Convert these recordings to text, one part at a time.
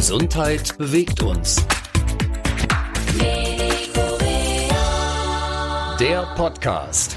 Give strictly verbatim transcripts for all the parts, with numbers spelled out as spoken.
Gesundheit bewegt uns. Der Podcast.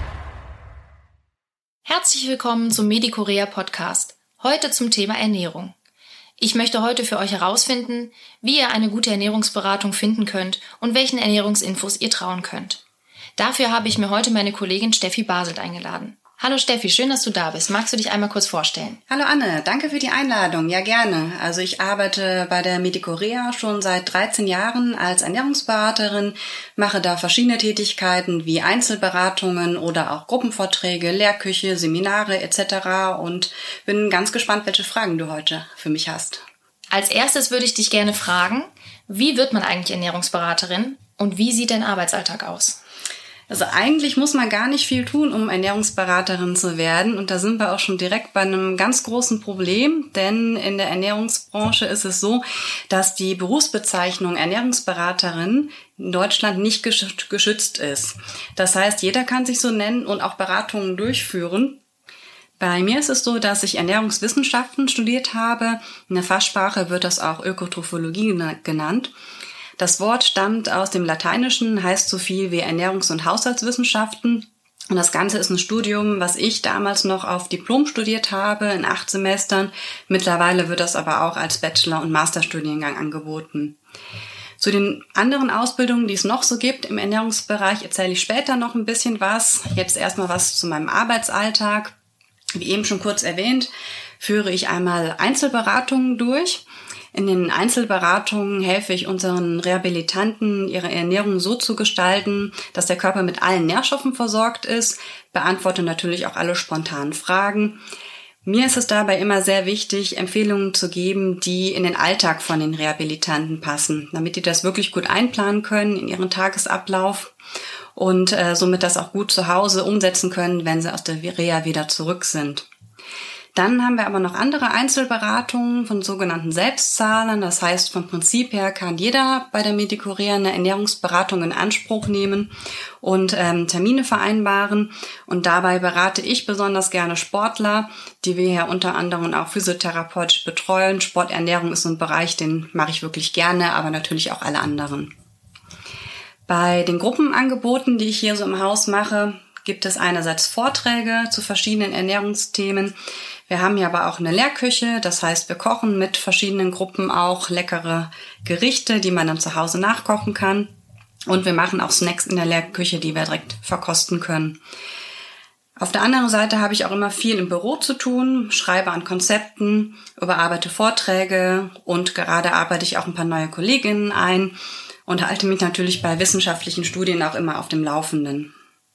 Herzlich willkommen zum Medicorea Podcast. Heute zum Thema Ernährung. Ich möchte heute für euch herausfinden, wie ihr eine gute Ernährungsberatung finden könnt und welchen Ernährungsinfos ihr trauen könnt. Dafür habe ich mir heute meine Kollegin Steffi Baselt eingeladen. Hallo Steffi, schön, dass du da bist. Magst du dich einmal kurz vorstellen? Hallo Anne, danke für die Einladung. Ja, gerne. Also ich arbeite bei der Medicorea schon seit dreizehn Jahren als Ernährungsberaterin, mache da verschiedene Tätigkeiten wie Einzelberatungen oder auch Gruppenvorträge, Lehrküche, Seminare et cetera und bin ganz gespannt, welche Fragen du heute für mich hast. Als erstes würde ich dich gerne fragen, wie wird man eigentlich Ernährungsberaterin und wie sieht dein Arbeitsalltag aus? Also eigentlich muss man gar nicht viel tun, um Ernährungsberaterin zu werden. Und da sind wir auch schon direkt bei einem ganz großen Problem. Denn in der Ernährungsbranche ist es so, dass die Berufsbezeichnung Ernährungsberaterin in Deutschland nicht geschützt ist. Das heißt, jeder kann sich so nennen und auch Beratungen durchführen. Bei mir ist es so, dass ich Ernährungswissenschaften studiert habe. In der Fachsprache wird das auch Ökotrophologie genannt. Das Wort stammt aus dem Lateinischen, heißt so viel wie Ernährungs- und Haushaltswissenschaften. Und das Ganze ist ein Studium, was ich damals noch auf Diplom studiert habe, in acht Semestern. Mittlerweile wird das aber auch als Bachelor- und Masterstudiengang angeboten. Zu den anderen Ausbildungen, die es noch so gibt im Ernährungsbereich, erzähle ich später noch ein bisschen was. Jetzt erstmal was zu meinem Arbeitsalltag. Wie eben schon kurz erwähnt, führe ich einmal Einzelberatungen durch. In den Einzelberatungen helfe ich unseren Rehabilitanten, ihre Ernährung so zu gestalten, dass der Körper mit allen Nährstoffen versorgt ist, beantworte natürlich auch alle spontanen Fragen. Mir ist es dabei immer sehr wichtig, Empfehlungen zu geben, die in den Alltag von den Rehabilitanten passen, damit die das wirklich gut einplanen können in ihren Tagesablauf und äh, somit das auch gut zu Hause umsetzen können, wenn sie aus der Reha wieder zurück sind. Dann haben wir aber noch andere Einzelberatungen von sogenannten Selbstzahlern. Das heißt, vom Prinzip her kann jeder bei der Medicorea eine Ernährungsberatung in Anspruch nehmen und ähm, Termine vereinbaren. Und dabei berate ich besonders gerne Sportler, die wir hier unter anderem auch physiotherapeutisch betreuen. Sporternährung ist so ein Bereich, den mache ich wirklich gerne, aber natürlich auch alle anderen. Bei den Gruppenangeboten, die ich hier so im Haus mache, gibt es einerseits Vorträge zu verschiedenen Ernährungsthemen. Wir haben hier aber auch eine Lehrküche, das heißt, wir kochen mit verschiedenen Gruppen auch leckere Gerichte, die man dann zu Hause nachkochen kann. Und wir machen auch Snacks in der Lehrküche, die wir direkt verkosten können. Auf der anderen Seite habe ich auch immer viel im Büro zu tun, schreibe an Konzepten, überarbeite Vorträge und gerade arbeite ich auch ein paar neue Kolleginnen ein und halte mich natürlich bei wissenschaftlichen Studien auch immer auf dem Laufenden.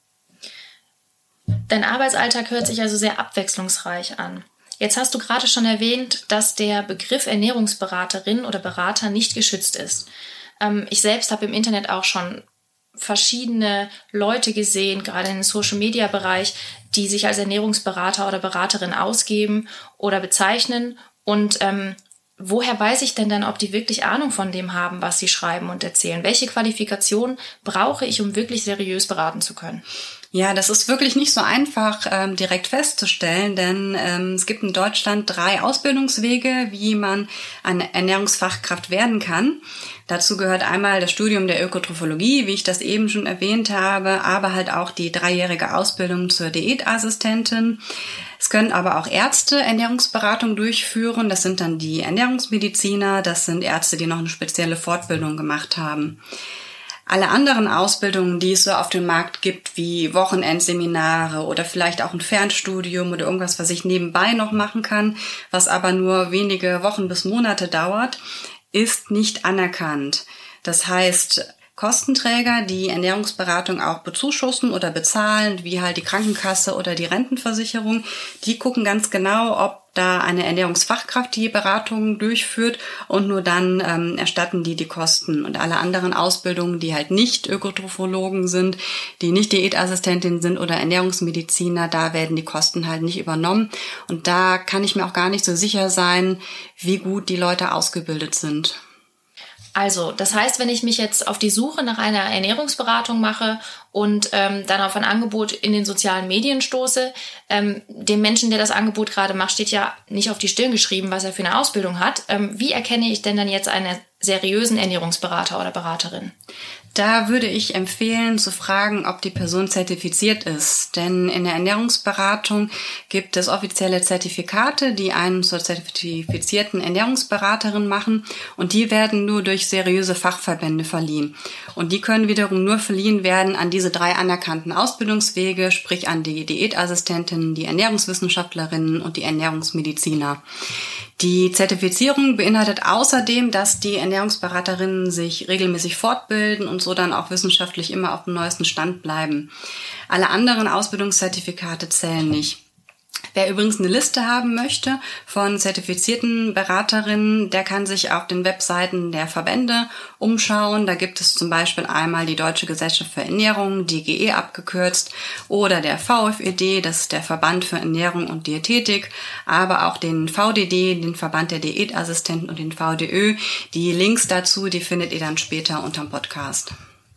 Dein Arbeitsalltag hört sich also sehr abwechslungsreich an. Jetzt hast du gerade schon erwähnt, dass der Begriff Ernährungsberaterin oder Berater nicht geschützt ist. Ähm, ich selbst habe im Internet auch schon verschiedene Leute gesehen, gerade im Social-Media-Bereich, die sich als Ernährungsberater oder Beraterin ausgeben oder bezeichnen. Und ähm, woher weiß ich denn dann, ob die wirklich Ahnung von dem haben, was sie schreiben und erzählen? Welche Qualifikationen brauche ich, um wirklich seriös beraten zu können? Ja, das ist wirklich nicht so einfach ähm, direkt festzustellen, denn ähm, es gibt in Deutschland drei Ausbildungswege, wie man eine Ernährungsfachkraft werden kann. Dazu gehört einmal das Studium der Ökotrophologie, wie ich das eben schon erwähnt habe, aber halt auch die dreijährige Ausbildung zur Diätassistentin. Es können aber auch Ärzte Ernährungsberatung durchführen. Das sind dann die Ernährungsmediziner, das sind Ärzte, die noch eine spezielle Fortbildung gemacht haben. Alle anderen Ausbildungen, die es so auf dem Markt gibt, wie Wochenendseminare oder vielleicht auch ein Fernstudium oder irgendwas, was ich nebenbei noch machen kann, was aber nur wenige Wochen bis Monate dauert, ist nicht anerkannt. Das heißt, Kostenträger, die Ernährungsberatung auch bezuschussen oder bezahlen, wie halt die Krankenkasse oder die Rentenversicherung, die gucken ganz genau, ob da eine Ernährungsfachkraft die Beratung durchführt und nur dann ähm, erstatten die die Kosten. Und alle anderen Ausbildungen, die halt nicht Ökotrophologen sind, die nicht Diätassistentin sind oder Ernährungsmediziner, da werden die Kosten halt nicht übernommen. Und da kann ich mir auch gar nicht so sicher sein, wie gut die Leute ausgebildet sind. Also, das heißt, wenn ich mich jetzt auf die Suche nach einer Ernährungsberatung mache und ähm, dann auf ein Angebot in den sozialen Medien stoße, ähm, dem Menschen, der das Angebot gerade macht, steht ja nicht auf die Stirn geschrieben, was er für eine Ausbildung hat. Ähm, wie erkenne ich denn dann jetzt einen seriösen Ernährungsberater oder Beraterin? Da würde ich empfehlen, zu fragen, ob die Person zertifiziert ist. Denn in der Ernährungsberatung gibt es offizielle Zertifikate, die einen zur zertifizierten Ernährungsberaterin machen. Und die werden nur durch seriöse Fachverbände verliehen. Und die können wiederum nur verliehen werden an diese drei anerkannten Ausbildungswege, sprich an die Diätassistentinnen, die Ernährungswissenschaftlerinnen und die Ernährungsmediziner. Die Zertifizierung beinhaltet außerdem, dass die Ernährungsberaterinnen sich regelmäßig fortbilden und so dann auch wissenschaftlich immer auf dem neuesten Stand bleiben. Alle anderen Ausbildungszertifikate zählen nicht. Wer übrigens eine Liste haben möchte von zertifizierten Beraterinnen, der kann sich auf den Webseiten der Verbände umschauen. Da gibt es zum Beispiel einmal die Deutsche Gesellschaft für Ernährung, D G E abgekürzt, oder der V F E D, das ist der Verband für Ernährung und Diätetik, aber auch den V D D, den Verband der Diätassistenten und den V D Ö. Die Links dazu, die findet ihr dann später unterm Podcast.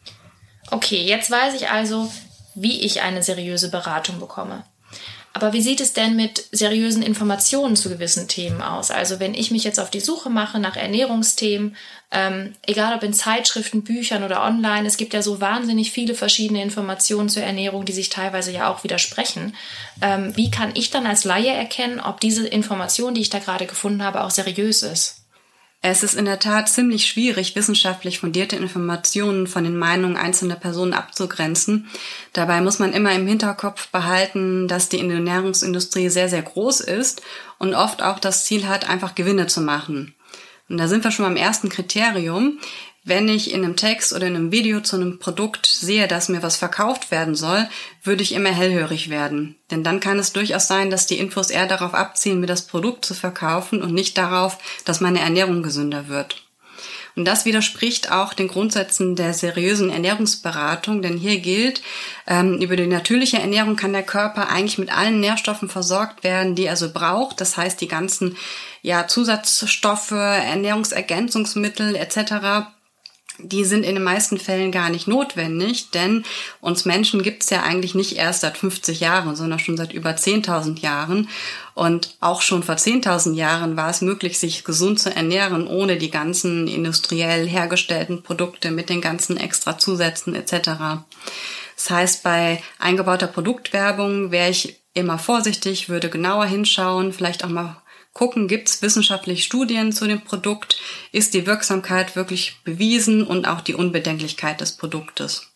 Okay, jetzt weiß ich also, wie ich eine seriöse Beratung bekomme. Aber wie sieht es denn mit seriösen Informationen zu gewissen Themen aus? Also wenn ich mich jetzt auf die Suche mache nach Ernährungsthemen, ähm, egal ob in Zeitschriften, Büchern oder online, es gibt ja so wahnsinnig viele verschiedene Informationen zur Ernährung, die sich teilweise ja auch widersprechen. Ähm, wie kann ich dann als Laie erkennen, ob diese Information, die ich da gerade gefunden habe, auch seriös ist? Es ist in der Tat ziemlich schwierig, wissenschaftlich fundierte Informationen von den Meinungen einzelner Personen abzugrenzen. Dabei muss man immer im Hinterkopf behalten, dass die Ernährungsindustrie sehr, sehr groß ist und oft auch das Ziel hat, einfach Gewinne zu machen. Und da sind wir schon beim ersten Kriterium. Wenn ich in einem Text oder in einem Video zu einem Produkt sehe, dass mir was verkauft werden soll, würde ich immer hellhörig werden. Denn dann kann es durchaus sein, dass die Infos eher darauf abzielen, mir das Produkt zu verkaufen und nicht darauf, dass meine Ernährung gesünder wird. Und das widerspricht auch den Grundsätzen der seriösen Ernährungsberatung, denn hier gilt, ähm, über die natürliche Ernährung kann der Körper eigentlich mit allen Nährstoffen versorgt werden, die er so braucht. Das heißt, die ganzen ja, Zusatzstoffe, Ernährungsergänzungsmittel et cetera, die sind in den meisten Fällen gar nicht notwendig, denn uns Menschen gibt's ja eigentlich nicht erst seit fünfzig Jahren, sondern schon seit über zehntausend Jahren. Und auch schon vor zehntausend Jahren war es möglich, sich gesund zu ernähren, ohne die ganzen industriell hergestellten Produkte mit den ganzen extra Zusätzen et cetera. Das heißt, bei eingebauter Produktwerbung wäre ich immer vorsichtig, würde genauer hinschauen, vielleicht auch mal gucken, gibt es wissenschaftliche Studien zu dem Produkt, ist die Wirksamkeit wirklich bewiesen und auch die Unbedenklichkeit des Produktes.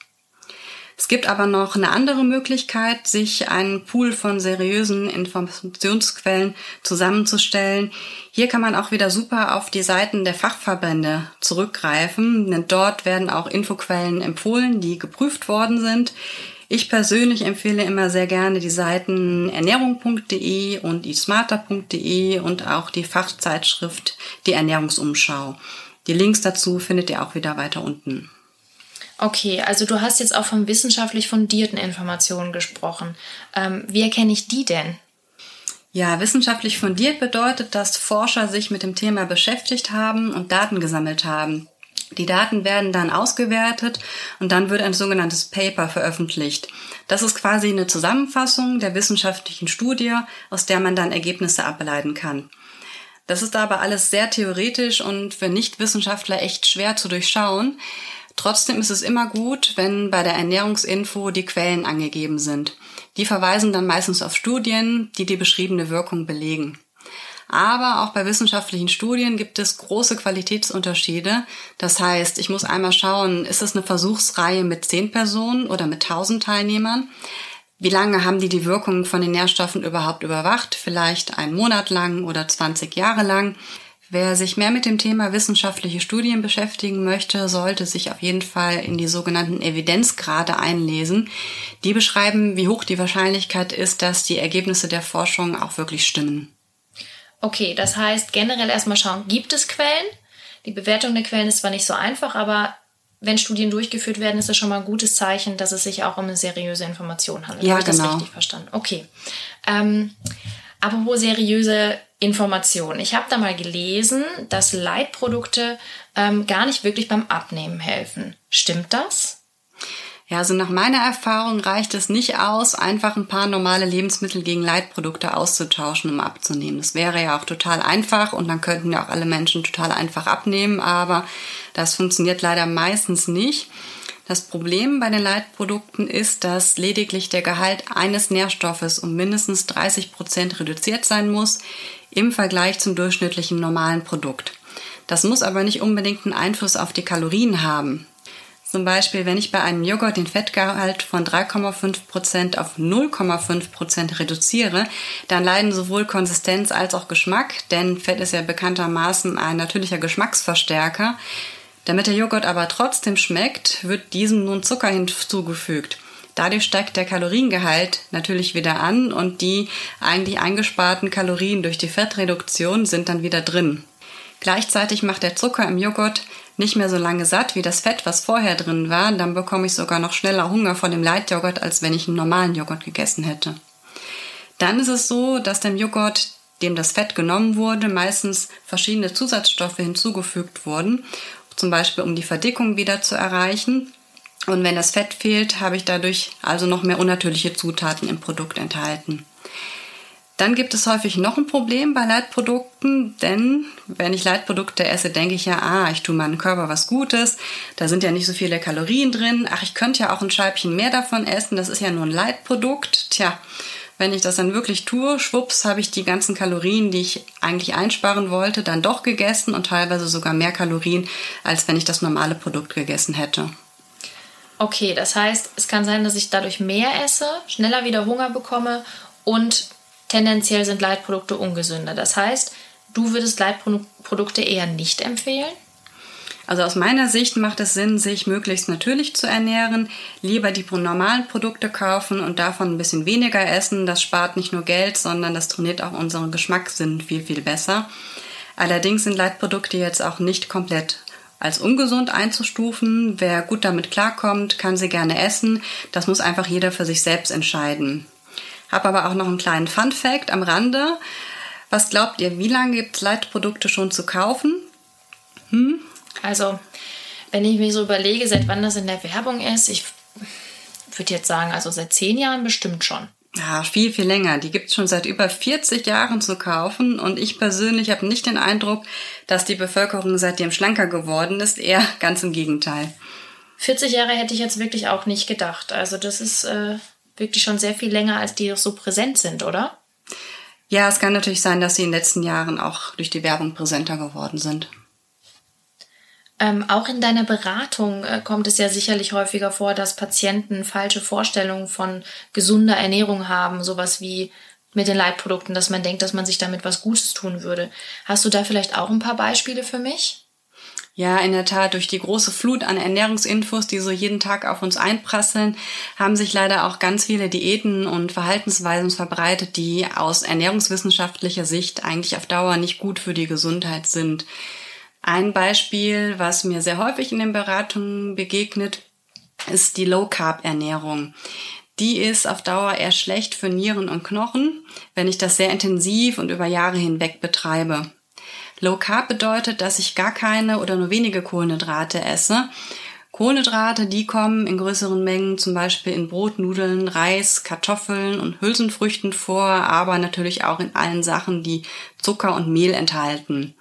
Es gibt aber noch eine andere Möglichkeit, sich einen Pool von seriösen Informationsquellen zusammenzustellen. Hier kann man auch wieder super auf die Seiten der Fachverbände zurückgreifen, denn dort werden auch Infoquellen empfohlen, die geprüft worden sind. Ich persönlich empfehle immer sehr gerne die Seiten ernährung punkt de und eatsmarter punkt de und auch die Fachzeitschrift Die Ernährungsumschau. Die Links dazu findet ihr auch wieder weiter unten. Okay, also du hast jetzt auch von wissenschaftlich fundierten Informationen gesprochen. Ähm, wie erkenne ich die denn? Ja, wissenschaftlich fundiert bedeutet, dass Forscher sich mit dem Thema beschäftigt haben und Daten gesammelt haben. Die Daten werden dann ausgewertet und dann wird ein sogenanntes Paper veröffentlicht. Das ist quasi eine Zusammenfassung der wissenschaftlichen Studie, aus der man dann Ergebnisse ableiten kann. Das ist aber alles sehr theoretisch und für Nichtwissenschaftler echt schwer zu durchschauen. Trotzdem ist es immer gut, wenn bei der Ernährungsinfo die Quellen angegeben sind. Die verweisen dann meistens auf Studien, die die beschriebene Wirkung belegen. Aber auch bei wissenschaftlichen Studien gibt es große Qualitätsunterschiede. Das heißt, ich muss einmal schauen, ist es eine Versuchsreihe mit zehn Personen oder mit tausend Teilnehmern? Wie lange haben die die Wirkung von den Nährstoffen überhaupt überwacht? Vielleicht einen Monat lang oder zwanzig Jahre lang. Wer sich mehr mit dem Thema wissenschaftliche Studien beschäftigen möchte, sollte sich auf jeden Fall in die sogenannten Evidenzgrade einlesen. Die beschreiben, wie hoch die Wahrscheinlichkeit ist, dass die Ergebnisse der Forschung auch wirklich stimmen. Okay, das heißt generell erstmal schauen, gibt es Quellen? Die Bewertung der Quellen ist zwar nicht so einfach, aber wenn Studien durchgeführt werden, ist das schon mal ein gutes Zeichen, dass es sich auch um eine seriöse Information handelt. Ja, Habe ich genau. das richtig verstanden? Okay. Ähm, apropos seriöse Informationen. Ich habe da mal gelesen, dass Leitprodukte ähm, gar nicht wirklich beim Abnehmen helfen. Stimmt das? Ja, also nach meiner Erfahrung reicht es nicht aus, einfach ein paar normale Lebensmittel gegen Leitprodukte auszutauschen, um abzunehmen. Das wäre ja auch total einfach und dann könnten ja auch alle Menschen total einfach abnehmen, aber das funktioniert leider meistens nicht. Das Problem bei den Leitprodukten ist, dass lediglich der Gehalt eines Nährstoffes um mindestens dreißig Prozent reduziert sein muss im Vergleich zum durchschnittlichen normalen Produkt. Das muss aber nicht unbedingt einen Einfluss auf die Kalorien haben. Zum Beispiel, wenn ich bei einem Joghurt den Fettgehalt von drei Komma fünf Prozent auf null Komma fünf Prozent reduziere, dann leiden sowohl Konsistenz als auch Geschmack, denn Fett ist ja bekanntermaßen ein natürlicher Geschmacksverstärker. Damit der Joghurt aber trotzdem schmeckt, wird diesem nun Zucker hinzugefügt. Dadurch steigt der Kaloriengehalt natürlich wieder an und die eigentlich eingesparten Kalorien durch die Fettreduktion sind dann wieder drin. Gleichzeitig macht der Zucker im Joghurt nicht mehr so lange satt wie das Fett, was vorher drin war. Dann bekomme ich sogar noch schneller Hunger von dem Leitjoghurt, als wenn ich einen normalen Joghurt gegessen hätte. Dann ist es so, dass dem Joghurt, dem das Fett genommen wurde, meistens verschiedene Zusatzstoffe hinzugefügt wurden, zum Beispiel um die Verdickung wieder zu erreichen. Und wenn das Fett fehlt, habe ich dadurch also noch mehr unnatürliche Zutaten im Produkt enthalten. Dann gibt es häufig noch ein Problem bei Leitprodukten, denn wenn ich Leitprodukte esse, denke ich ja, ah, ich tue meinem Körper was Gutes, da sind ja nicht so viele Kalorien drin, ach, ich könnte ja auch ein Scheibchen mehr davon essen, das ist ja nur ein Leitprodukt. Tja, wenn ich das dann wirklich tue, schwupps, habe ich die ganzen Kalorien, die ich eigentlich einsparen wollte, dann doch gegessen und teilweise sogar mehr Kalorien, als wenn ich das normale Produkt gegessen hätte. Okay, das heißt, es kann sein, dass ich dadurch mehr esse, schneller wieder Hunger bekomme und tendenziell sind Leitprodukte ungesünder. Das heißt, du würdest Leitprodukte eher nicht empfehlen? Also aus meiner Sicht macht es Sinn, sich möglichst natürlich zu ernähren, lieber die normalen Produkte kaufen und davon ein bisschen weniger essen. Das spart nicht nur Geld, sondern das trainiert auch unseren Geschmackssinn viel, viel besser. Allerdings sind Leitprodukte jetzt auch nicht komplett als ungesund einzustufen. Wer gut damit klarkommt, kann sie gerne essen. Das muss einfach jeder für sich selbst entscheiden. Habe aber auch noch einen kleinen Fun-Fact am Rande. Was glaubt ihr, wie lange gibt es Leitprodukte schon zu kaufen? Hm? Also, wenn ich mir so überlege, seit wann das in der Werbung ist, ich würde jetzt sagen, also seit zehn Jahren bestimmt schon. Ja, viel, viel länger. Die gibt es schon seit über vierzig Jahren zu kaufen und ich persönlich habe nicht den Eindruck, dass die Bevölkerung seitdem schlanker geworden ist, eher ganz im Gegenteil. vierzig Jahre hätte ich jetzt wirklich auch nicht gedacht. Also das ist äh, wirklich schon sehr viel länger, als die so präsent sind, oder? Ja, es kann natürlich sein, dass sie in den letzten Jahren auch durch die Werbung präsenter geworden sind. Ähm, auch in deiner Beratung äh, kommt es ja sicherlich häufiger vor, dass Patienten falsche Vorstellungen von gesunder Ernährung haben, sowas wie mit den Leitprodukten, dass man denkt, dass man sich damit was Gutes tun würde. Hast du da vielleicht auch ein paar Beispiele für mich? Ja, in der Tat, durch die große Flut an Ernährungsinfos, die so jeden Tag auf uns einprasseln, haben sich leider auch ganz viele Diäten und Verhaltensweisen verbreitet, die aus ernährungswissenschaftlicher Sicht eigentlich auf Dauer nicht gut für die Gesundheit sind. Ein Beispiel, was mir sehr häufig in den Beratungen begegnet, ist die Low-Carb-Ernährung. Die ist auf Dauer eher schlecht für Nieren und Knochen, wenn ich das sehr intensiv und über Jahre hinweg betreibe. Low Carb bedeutet, dass ich gar keine oder nur wenige Kohlenhydrate esse. Kohlenhydrate, die kommen in größeren Mengen zum Beispiel in Brot, Nudeln, Reis, Kartoffeln und Hülsenfrüchten vor, aber natürlich auch in allen Sachen, die Zucker und Mehl enthalten.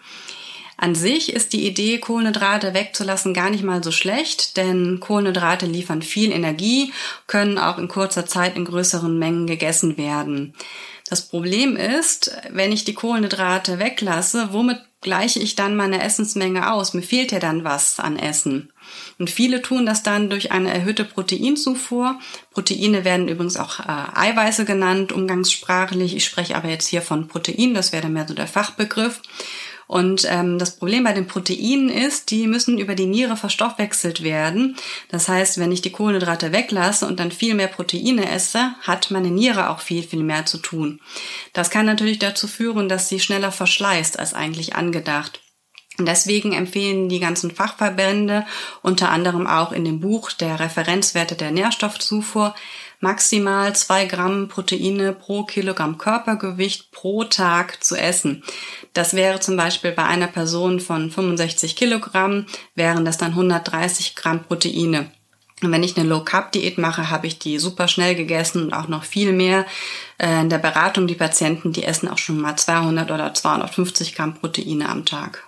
An sich ist die Idee, Kohlenhydrate wegzulassen, gar nicht mal so schlecht, denn Kohlenhydrate liefern viel Energie, können auch in kurzer Zeit in größeren Mengen gegessen werden. Das Problem ist, wenn ich die Kohlenhydrate weglasse, womit gleiche ich dann meine Essensmenge aus? Mir fehlt ja dann was an Essen. Und viele tun das dann durch eine erhöhte Proteinzufuhr. Proteine werden übrigens auch äh, Eiweiße genannt, umgangssprachlich. Ich spreche aber jetzt hier von Protein, das wäre dann mehr so der Fachbegriff. Und ähm, das Problem bei den Proteinen ist, die müssen über die Niere verstoffwechselt werden. Das heißt, wenn ich die Kohlenhydrate weglasse und dann viel mehr Proteine esse, hat meine Niere auch viel, viel mehr zu tun. Das kann natürlich dazu führen, dass sie schneller verschleißt als eigentlich angedacht. Und deswegen empfehlen die ganzen Fachverbände, unter anderem auch in dem Buch der Referenzwerte der Nährstoffzufuhr, maximal zwei Gramm Proteine pro Kilogramm Körpergewicht pro Tag zu essen. Das wäre zum Beispiel bei einer Person von fünfundsechzig Kilogramm, wären das dann hundertdreißig Gramm Proteine. Und wenn ich eine Low-Carb-Diät mache, habe ich die super schnell gegessen und auch noch viel mehr. In der Beratung, die Patienten, die essen auch schon mal zweihundert oder zweihundertfünfzig Gramm Proteine am Tag.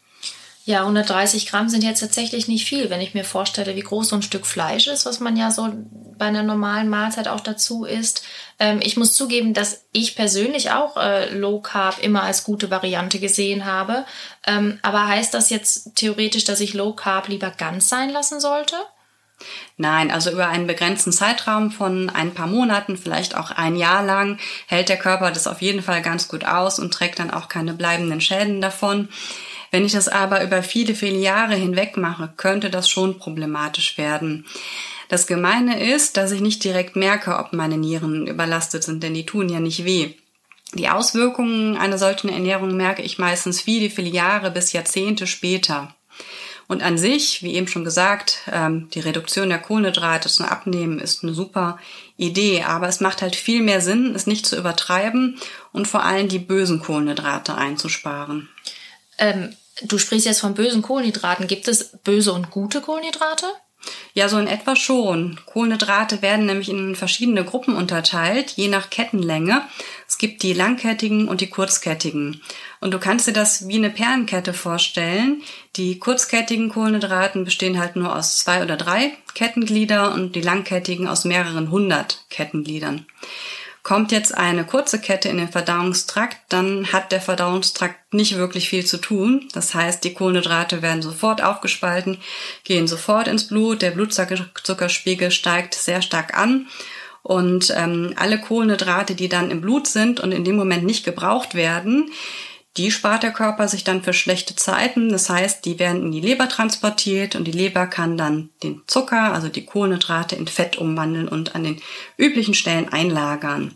Ja, hundertdreißig Gramm sind jetzt tatsächlich nicht viel, wenn ich mir vorstelle, wie groß so ein Stück Fleisch ist, was man ja so bei einer normalen Mahlzeit auch dazu isst. Ähm, ich muss zugeben, dass ich persönlich auch äh, Low Carb immer als gute Variante gesehen habe. Ähm, aber heißt das jetzt theoretisch, dass ich Low Carb lieber ganz sein lassen sollte? Nein, also über einen begrenzten Zeitraum von ein paar Monaten, vielleicht auch ein Jahr lang, hält der Körper das auf jeden Fall ganz gut aus und trägt dann auch keine bleibenden Schäden davon. Wenn ich das aber über viele, viele Jahre hinweg mache, könnte das schon problematisch werden. Das Gemeine ist, dass ich nicht direkt merke, ob meine Nieren überlastet sind, denn die tun ja nicht weh. Die Auswirkungen einer solchen Ernährung merke ich meistens viele, viele Jahre bis Jahrzehnte später. Und an sich, wie eben schon gesagt, die Reduktion der Kohlenhydrate zum Abnehmen ist eine super Idee, aber es macht halt viel mehr Sinn, es nicht zu übertreiben und vor allem die bösen Kohlenhydrate einzusparen. Ähm, du sprichst jetzt von bösen Kohlenhydraten. Gibt es böse und gute Kohlenhydrate? Ja, so in etwa schon. Kohlenhydrate werden nämlich in verschiedene Gruppen unterteilt, je nach Kettenlänge. Es gibt die langkettigen und die kurzkettigen. Und du kannst dir das wie eine Perlenkette vorstellen. Die kurzkettigen Kohlenhydraten bestehen halt nur aus zwei oder drei Kettenglieder und die langkettigen aus mehreren hundert Kettengliedern. Kommt jetzt eine kurze Kette in den Verdauungstrakt, dann hat der Verdauungstrakt nicht wirklich viel zu tun. Das heißt, die Kohlenhydrate werden sofort aufgespalten, gehen sofort ins Blut, der Blutzuckerspiegel steigt sehr stark an und ähm, alle Kohlenhydrate, die dann im Blut sind und in dem Moment nicht gebraucht werden, die spart der Körper sich dann für schlechte Zeiten. Das heißt, die werden in die Leber transportiert und die Leber kann dann den Zucker, also die Kohlenhydrate, in Fett umwandeln und an den üblichen Stellen einlagern.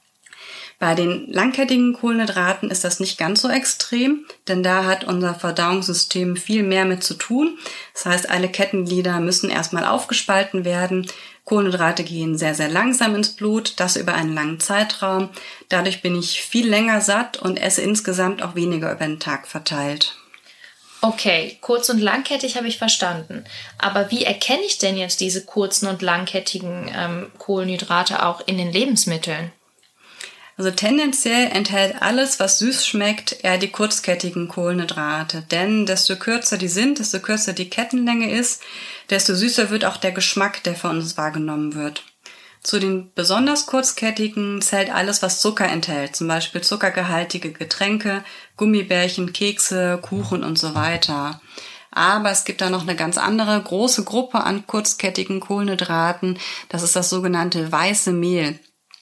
Bei den langkettigen Kohlenhydraten ist das nicht ganz so extrem, denn da hat unser Verdauungssystem viel mehr mit zu tun. Das heißt, alle Kettenglieder müssen erstmal aufgespalten werden. Kohlenhydrate gehen sehr, sehr langsam ins Blut, das über einen langen Zeitraum. Dadurch bin ich viel länger satt und esse insgesamt auch weniger über den Tag verteilt. Okay, kurz- und langkettig habe ich verstanden. Aber wie erkenne ich denn jetzt diese kurzen und langkettigen ähm, Kohlenhydrate auch in den Lebensmitteln? Also tendenziell enthält alles, was süß schmeckt, eher die kurzkettigen Kohlenhydrate. Denn desto kürzer die sind, desto kürzer die Kettenlänge ist, desto süßer wird auch der Geschmack, der von uns wahrgenommen wird. Zu den besonders kurzkettigen zählt alles, was Zucker enthält, zum Beispiel zuckergehaltige Getränke, Gummibärchen, Kekse, Kuchen und so weiter. Aber es gibt da noch eine ganz andere große Gruppe an kurzkettigen Kohlenhydraten. Das ist das sogenannte weiße Mehl.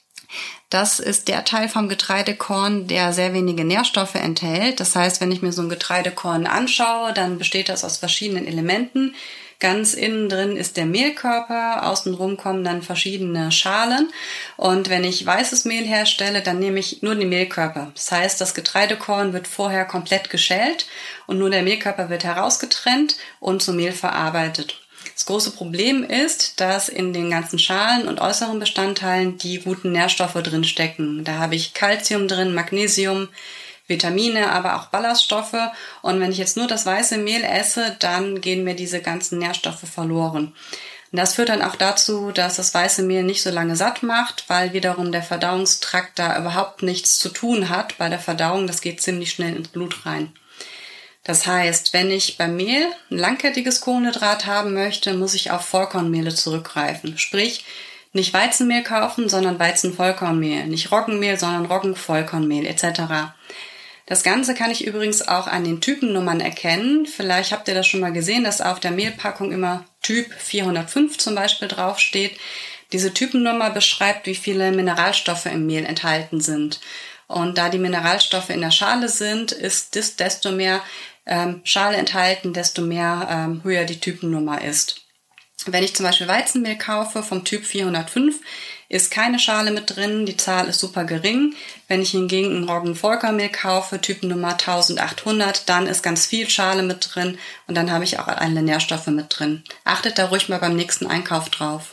Das ist der Teil vom Getreidekorn, der sehr wenige Nährstoffe enthält. Das heißt, wenn ich mir so ein Getreidekorn anschaue, dann besteht das aus verschiedenen Elementen. Ganz innen drin ist der Mehlkörper, außenrum kommen dann verschiedene Schalen. Und wenn ich weißes Mehl herstelle, dann nehme ich nur den Mehlkörper. Das heißt, das Getreidekorn wird vorher komplett geschält und nur der Mehlkörper wird herausgetrennt und zu Mehl verarbeitet. Das große Problem ist, dass in den ganzen Schalen und äußeren Bestandteilen die guten Nährstoffe drin stecken. Da habe ich Calcium drin, Magnesium, Vitamine, aber auch Ballaststoffe. Und wenn ich jetzt nur das weiße Mehl esse, dann gehen mir diese ganzen Nährstoffe verloren. Und das führt dann auch dazu, dass das weiße Mehl nicht so lange satt macht, weil wiederum der Verdauungstrakt da überhaupt nichts zu tun hat bei der Verdauung. Das geht ziemlich schnell ins Blut rein. Das heißt, wenn ich beim Mehl ein langkettiges Kohlenhydrat haben möchte, muss ich auf Vollkornmehle zurückgreifen. Sprich, nicht Weizenmehl kaufen, sondern Weizenvollkornmehl. Nicht Roggenmehl, sondern Roggenvollkornmehl et cetera. Das Ganze kann ich übrigens auch an den Typennummern erkennen. Vielleicht habt ihr das schon mal gesehen, dass auf der Mehlpackung immer Typ vierhundertfünf zum Beispiel draufsteht. Diese Typennummer beschreibt, wie viele Mineralstoffe im Mehl enthalten sind. Und da die Mineralstoffe in der Schale sind, ist das desto mehr ähm, Schale enthalten, desto mehr ähm, höher die Typennummer ist. Wenn ich zum Beispiel Weizenmehl kaufe vom Typ vierhundertfünf, ist keine Schale mit drin, die Zahl ist super gering. Wenn ich hingegen ein Roggenvollkornmehl kaufe, Typennummer eintausendachthundert, dann ist ganz viel Schale mit drin und dann habe ich auch alle Nährstoffe mit drin. Achtet da ruhig mal beim nächsten Einkauf drauf.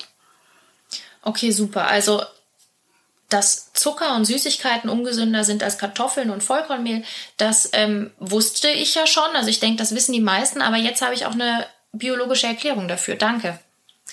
Okay, super. Also dass Zucker und Süßigkeiten ungesünder sind als Kartoffeln und Vollkornmehl, das ähm, wusste ich ja schon. Also ich denke, das wissen die meisten, aber jetzt habe ich auch eine biologische Erklärung dafür. Danke.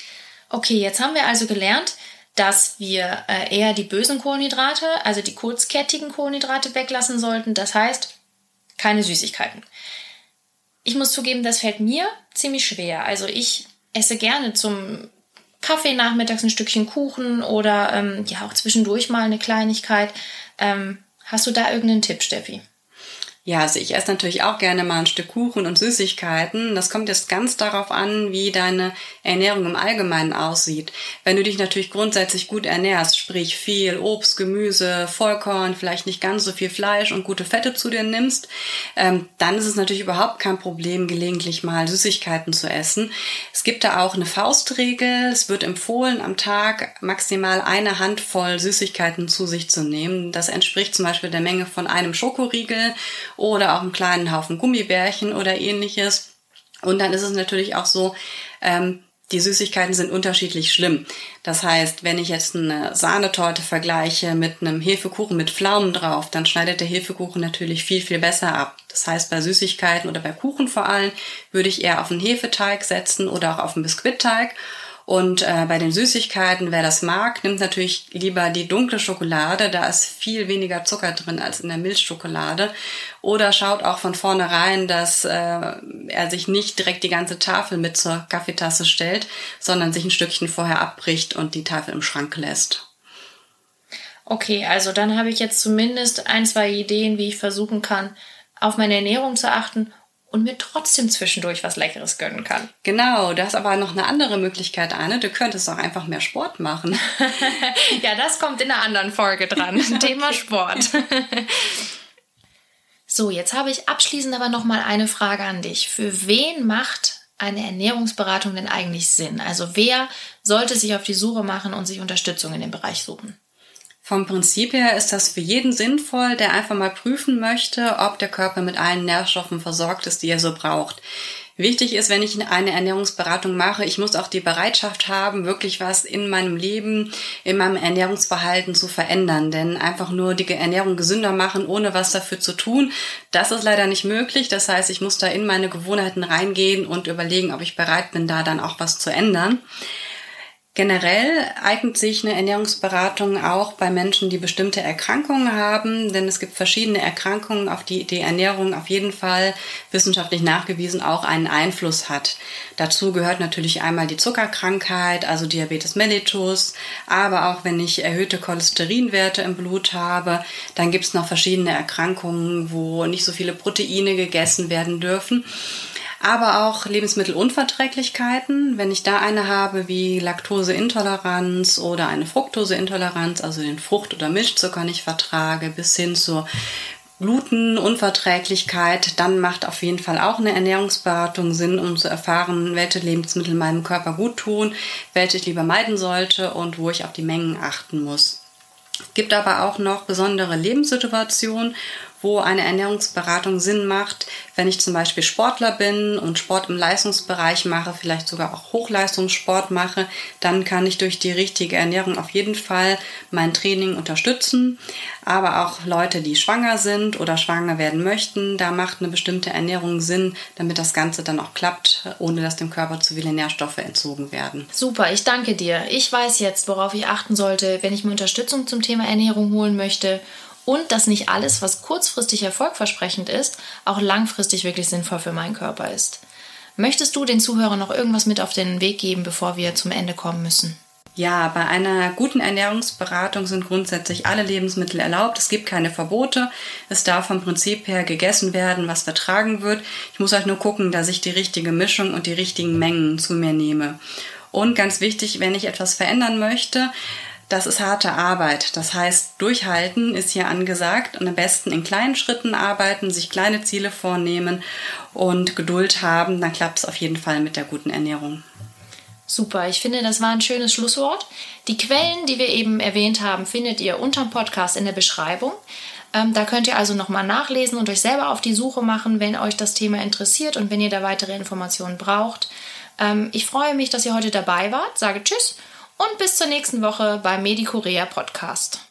Okay, jetzt haben wir also gelernt, dass wir äh, eher die bösen Kohlenhydrate, also die kurzkettigen Kohlenhydrate weglassen sollten. Das heißt, keine Süßigkeiten. Ich muss zugeben, das fällt mir ziemlich schwer. Also ich esse gerne zum Kaffee nachmittags ein Stückchen Kuchen oder ähm, ja auch zwischendurch mal eine Kleinigkeit. Ähm, hast du da irgendeinen Tipp, Steffi? Ja, also ich esse natürlich auch gerne mal ein Stück Kuchen und Süßigkeiten. Das kommt jetzt ganz darauf an, wie deine Ernährung im Allgemeinen aussieht. Wenn du dich natürlich grundsätzlich gut ernährst, sprich viel Obst, Gemüse, Vollkorn, vielleicht nicht ganz so viel Fleisch und gute Fette zu dir nimmst, ähm, dann ist es natürlich überhaupt kein Problem, gelegentlich mal Süßigkeiten zu essen. Es gibt da auch eine Faustregel. Es wird empfohlen, am Tag maximal eine Handvoll Süßigkeiten zu sich zu nehmen. Das entspricht zum Beispiel der Menge von einem Schokoriegel oder auch einen kleinen Haufen Gummibärchen oder ähnliches. Und dann ist es natürlich auch so, ähm, die Süßigkeiten sind unterschiedlich schlimm. Das heißt, wenn ich jetzt eine Sahnetorte vergleiche mit einem Hefekuchen mit Pflaumen drauf, dann schneidet der Hefekuchen natürlich viel, viel besser ab. Das heißt, bei Süßigkeiten oder bei Kuchen vor allem würde ich eher auf einen Hefeteig setzen oder auch auf einen Biskuitteig. Und äh, bei den Süßigkeiten, wer das mag, nimmt natürlich lieber die dunkle Schokolade. Da ist viel weniger Zucker drin als in der Milchschokolade. Oder schaut auch von vornherein, dass äh, er sich nicht direkt die ganze Tafel mit zur Kaffeetasse stellt, sondern sich ein Stückchen vorher abbricht und die Tafel im Schrank lässt. Okay, also dann habe ich jetzt zumindest ein, zwei Ideen, wie ich versuchen kann, auf meine Ernährung zu achten und mir trotzdem zwischendurch was Leckeres gönnen kann. Genau, du hast aber noch eine andere Möglichkeit, Anne. Du könntest auch einfach mehr Sport machen. Ja, das kommt in einer anderen Folge dran. Thema Sport. So, jetzt habe ich abschließend aber noch mal eine Frage an dich. Für wen macht eine Ernährungsberatung denn eigentlich Sinn? Also wer sollte sich auf die Suche machen und sich Unterstützung in dem Bereich suchen? Vom Prinzip her ist das für jeden sinnvoll, der einfach mal prüfen möchte, ob der Körper mit allen Nährstoffen versorgt ist, die er so braucht. Wichtig ist, wenn ich eine Ernährungsberatung mache, ich muss auch die Bereitschaft haben, wirklich was in meinem Leben, in meinem Ernährungsverhalten zu verändern. Denn einfach nur die Ernährung gesünder machen, ohne was dafür zu tun, das ist leider nicht möglich. Das heißt, ich muss da in meine Gewohnheiten reingehen und überlegen, ob ich bereit bin, da dann auch was zu ändern. Generell eignet sich eine Ernährungsberatung auch bei Menschen, die bestimmte Erkrankungen haben, denn es gibt verschiedene Erkrankungen, auf die die Ernährung auf jeden Fall wissenschaftlich nachgewiesen auch einen Einfluss hat. Dazu gehört natürlich einmal die Zuckerkrankheit, also Diabetes mellitus, aber auch wenn ich erhöhte Cholesterinwerte im Blut habe, dann gibt es noch verschiedene Erkrankungen, wo nicht so viele Proteine gegessen werden dürfen. Aber auch Lebensmittelunverträglichkeiten, wenn ich da eine habe wie Laktoseintoleranz oder eine Fructoseintoleranz, also den Frucht- oder Milchzucker nicht vertrage, bis hin zur Glutenunverträglichkeit, dann macht auf jeden Fall auch eine Ernährungsberatung Sinn, um zu erfahren, welche Lebensmittel meinem Körper gut tun, welche ich lieber meiden sollte und wo ich auf die Mengen achten muss. Es gibt aber auch noch besondere Lebenssituationen, wo eine Ernährungsberatung Sinn macht, wenn ich zum Beispiel Sportler bin und Sport im Leistungsbereich mache, vielleicht sogar auch Hochleistungssport mache, dann kann ich durch die richtige Ernährung auf jeden Fall mein Training unterstützen. Aber auch Leute, die schwanger sind oder schwanger werden möchten, da macht eine bestimmte Ernährung Sinn, damit das Ganze dann auch klappt, ohne dass dem Körper zu viele Nährstoffe entzogen werden. Super, ich danke dir. Ich weiß jetzt, worauf ich achten sollte, wenn ich mir Unterstützung zum Thema Ernährung holen möchte. Und dass nicht alles, was kurzfristig erfolgversprechend ist, auch langfristig wirklich sinnvoll für meinen Körper ist. Möchtest du den Zuhörern noch irgendwas mit auf den Weg geben, bevor wir zum Ende kommen müssen? Ja, bei einer guten Ernährungsberatung sind grundsätzlich alle Lebensmittel erlaubt. Es gibt keine Verbote. Es darf vom Prinzip her gegessen werden, was vertragen wird. Ich muss halt nur gucken, dass ich die richtige Mischung und die richtigen Mengen zu mir nehme. Und ganz wichtig, wenn ich etwas verändern möchte, das ist harte Arbeit. Das heißt, durchhalten ist hier angesagt und am besten in kleinen Schritten arbeiten, sich kleine Ziele vornehmen und Geduld haben. Dann klappt es auf jeden Fall mit der guten Ernährung. Super, ich finde, das war ein schönes Schlusswort. Die Quellen, die wir eben erwähnt haben, findet ihr unterm Podcast in der Beschreibung. Ähm, da könnt ihr also nochmal nachlesen und euch selber auf die Suche machen, wenn euch das Thema interessiert und wenn ihr da weitere Informationen braucht. Ähm, ich freue mich, dass ihr heute dabei wart. Sage Tschüss. Und bis zur nächsten Woche beim Medikorea Podcast.